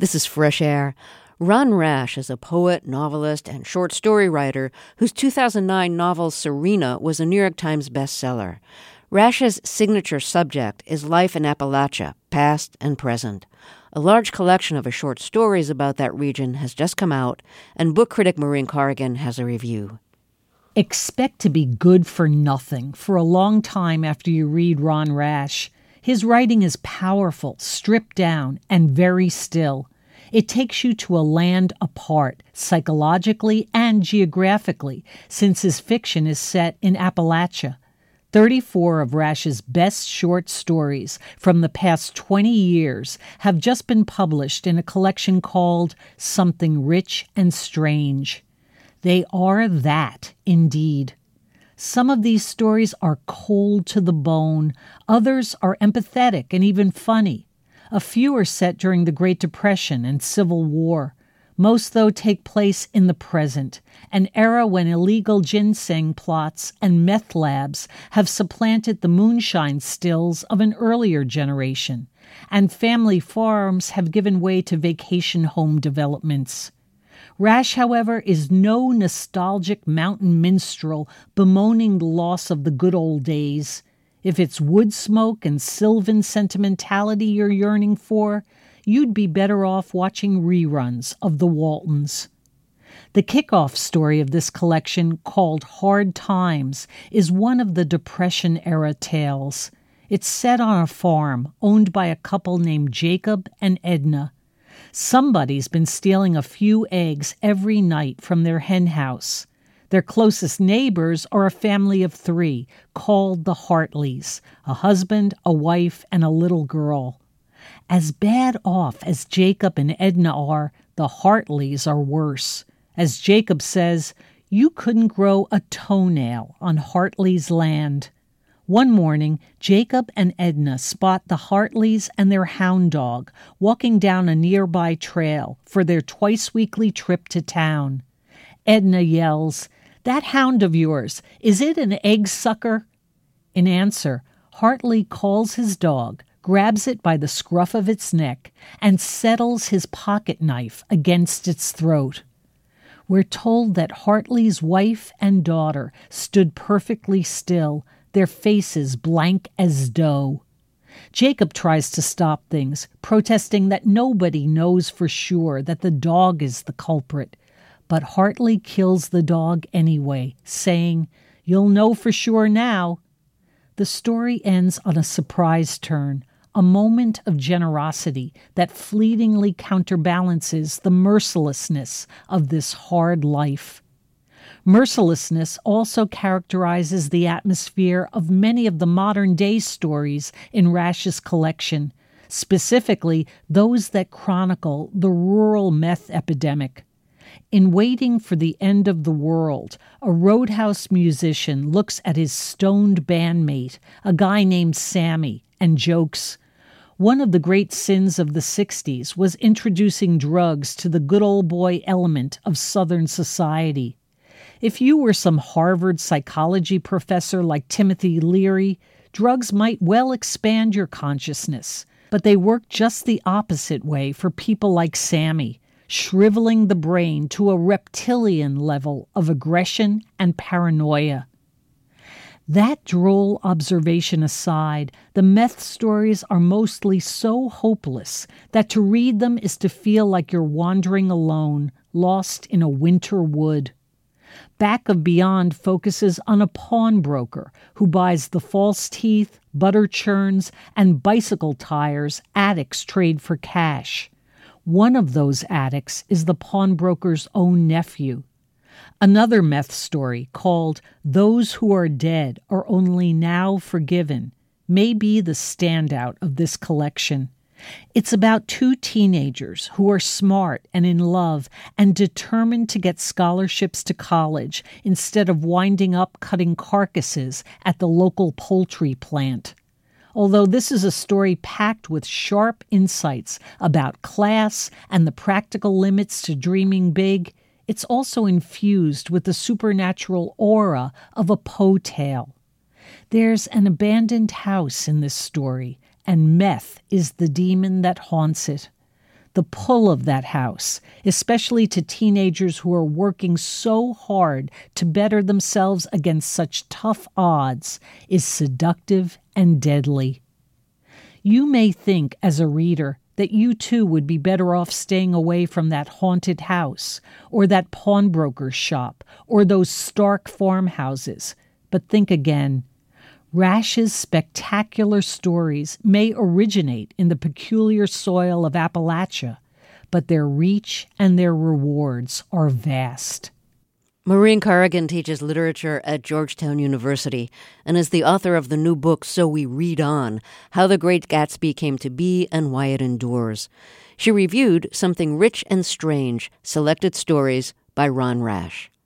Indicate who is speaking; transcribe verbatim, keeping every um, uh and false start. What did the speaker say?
Speaker 1: This is Fresh Air. Ron Rash is a poet, novelist, and short story writer whose two thousand nine novel Serena was a New York Times bestseller. Rash's signature subject is life in Appalachia, past and present. A large collection of his short stories about that region has just come out, and book critic Maureen Corrigan has a review.
Speaker 2: Expect to be good for nothing for a long time after you read Ron Rash. His writing is powerful, stripped down, and very still. It takes you to a land apart, psychologically and geographically, since his fiction is set in Appalachia. thirty-four of Rash's best short stories from the past twenty years have just been published in a collection called Something Rich and Strange. They are that, indeed. Some of these stories are cold to the bone. Others are empathetic and even funny. A few are set during the Great Depression and Civil War. Most, though, take place in the present, an era when illegal ginseng plots and meth labs have supplanted the moonshine stills of an earlier generation, and family farms have given way to vacation home developments. Rash, however, is no nostalgic mountain minstrel bemoaning the loss of the good old days. If it's wood smoke and sylvan sentimentality you're yearning for, you'd be better off watching reruns of The Waltons. The kickoff story of this collection, called Hard Times, is one of the Depression-era tales. It's set on a farm owned by a couple named Jacob and Edna. Somebody's been stealing a few eggs every night from their hen house. Their closest neighbors are a family of three, called the Hartleys, a husband, a wife, and a little girl. As bad off as Jacob and Edna are, the Hartleys are worse. As Jacob says, you couldn't grow a toenail on Hartley's land. One morning, Jacob and Edna spot the Hartleys and their hound dog walking down a nearby trail for their twice-weekly trip to town. Edna yells, "That hound of yours, is it an egg sucker?" In answer, Hartley calls his dog, grabs it by the scruff of its neck, and settles his pocket knife against its throat. We're told that Hartley's wife and daughter stood perfectly still, their faces blank as dough. Jacob tries to stop things, protesting that nobody knows for sure that the dog is the culprit. But Hartley kills the dog anyway, saying, "You'll know for sure now." The story ends on a surprise turn, a moment of generosity that fleetingly counterbalances the mercilessness of this hard life. Mercilessness also characterizes the atmosphere of many of the modern-day stories in Rash's collection, specifically those that chronicle the rural meth epidemic. In Waiting for the End of the World, a roadhouse musician looks at his stoned bandmate, a guy named Sammy, and jokes, "One of the great sins of the sixties was introducing drugs to the good old boy element of Southern society. If you were some Harvard psychology professor like Timothy Leary, drugs might well expand your consciousness, but they work just the opposite way for people like Sammy, shriveling the brain to a reptilian level of aggression and paranoia." That droll observation aside, the meth stories are mostly so hopeless that to read them is to feel like you're wandering alone, lost in a winter wood. Back of Beyond focuses on a pawnbroker who buys the false teeth, butter churns, and bicycle tires addicts trade for cash. One of those addicts is the pawnbroker's own nephew. Another meth story, called Those Who Are Dead Are Only Now Forgiven, may be the standout of this collection. It's about two teenagers who are smart and in love and determined to get scholarships to college instead of winding up cutting carcasses at the local poultry plant. Although this is a story packed with sharp insights about class and the practical limits to dreaming big, it's also infused with the supernatural aura of a Poe tale. There's an abandoned house in this story, and meth is the demon that haunts it. the pull of that house, especially to teenagers who are working so hard to better themselves against such tough odds, is seductive and deadly. You may think, as a reader, that you too would be better off staying away from that haunted house, or that pawnbroker's shop, or those stark farmhouses. But think again. Rash's spectacular stories may originate in the peculiar soil of Appalachia, but their reach and their rewards are vast.
Speaker 1: Maureen Corrigan teaches literature at Georgetown University and is the author of the new book So We Read On, How the Great Gatsby Came to Be and Why It Endures. She reviewed Something Rich and Strange, Selected Stories by Ron Rash.